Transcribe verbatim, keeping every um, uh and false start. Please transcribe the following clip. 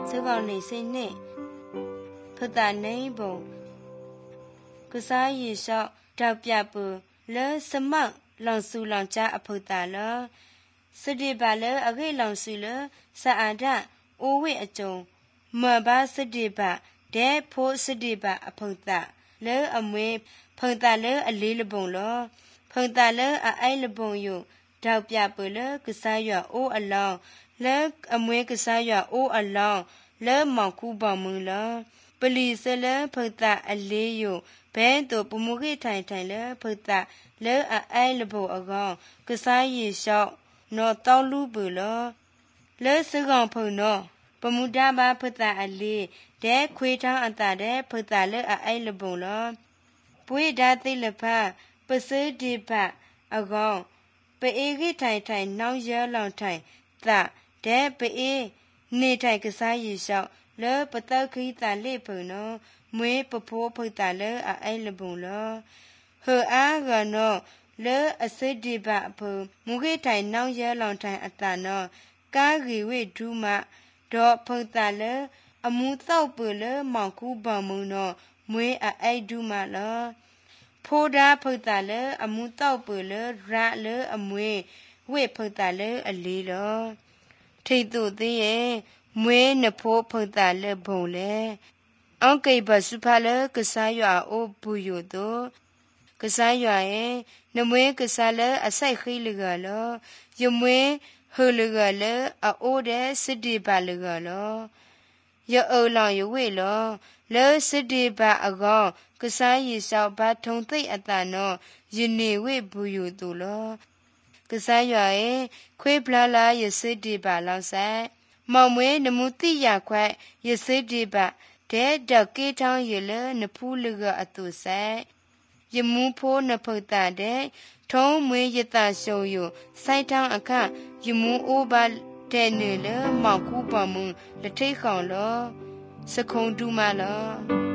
စကောင်းနေစိတ်နဲ့ဖတ်တာနေပုံကစားရရှော့တောက်ပြပူလဲစမောက်လောင်စုလောင်ချအဖုတ်တာလောစတိပါလဲအခေလောင်စုလစာအာဒအိုဝိအကျုံမဘာစတိပါဒဲဖိုးစတိပါအဖုတ်တာလဲအမွေဖုန်တာလဲအလေးလပုံလောဖုန်တာလဲအအိုင်လပုံယတောက်ပြပူလဲကစားရအိုအလောင်းလဲအမွေကစားရအိုအလောင်းလဲမောင်ကူပေါမူလောပလီစလဲဖုတ်တာအလေးယဘဲတို့ပမုခိထိုင်ထိုင်လဲဖုတ်တာလဲအအိုင်လပုံအကောင်ကစားရရှော့နော်တောင်းလူပူလောလဲစကောင်ဖုန်နော်ပမုဒဘာဖုတ်တာအလေးဒဲခွေထောင်းအတာတဲ့ဖုတ်တာလဲအအိုင်လပုံလောပွေဓာသိလဖပစေဒီဖအကောင်ပအေခိထိုင်ထိုင်နောင်ရဲလောင်ထိုင်သဒဲပအေနေထိုင်ကစားရရှော့လဲပတောက်ခိတာလေဖုန်နော်မွေပဖိုးဖုတ်တာလဲအအိုင်လပုံလောဟေအာကနော်လဲအစိဒီဘအဖုမူခိထိုင်နောင်ရဲလောင်ထိုင်အတာနော်ကာဂီဝိဒူမဒေါ်ဖုတ်တာလဲအမှုတောက်ပူလဲမောင်ကူပံမူနော်မွေအအိုင်ဒူမလောဖိုးဓာဖုတ်တာလဲအမှုတောက်ပူလဲရလဲအမွေဝိဖုတ်တာလဲအလေးလောထိတ်တို့သေးရဲ့မွေနဖိုးဖုတ်တာလဲဘုံလဲအောင်ကိဘစုဖလဲကစားရအိုဘူယိုတို့ကစားရရဲ့နမွေကစားလဲအဆိုင်ခိလကလောယမွေဟလကလဲအိုတဲ့စစ်ဒီပါလကလောယအိုလောင်ယဝေလောလဲစစ်ဒီပါအကောင်ကစားရရှောက်ဘာထုံသိအတနောယနေဝေဘူယိုတို့လောကစားရရဲ့ခွေးဖလာလာယစစ်ဒီပါလောက်ဆိုင်မောင်မွေနမှုတိရခွဲယစစ်ဒီပါတဲ့ဒကေထောင်းရလနဖူးလကအတူဆိုင်ယမူဖိုးနဖုတ်တာတဲ့ထုံးမွေရတရှုံယစိုက်ထောင်းအခယမူအိုးပါတဲ့နေလမောင်ကူပမူလက်ထိတ်ခေါင်လောစခုံဒူမလော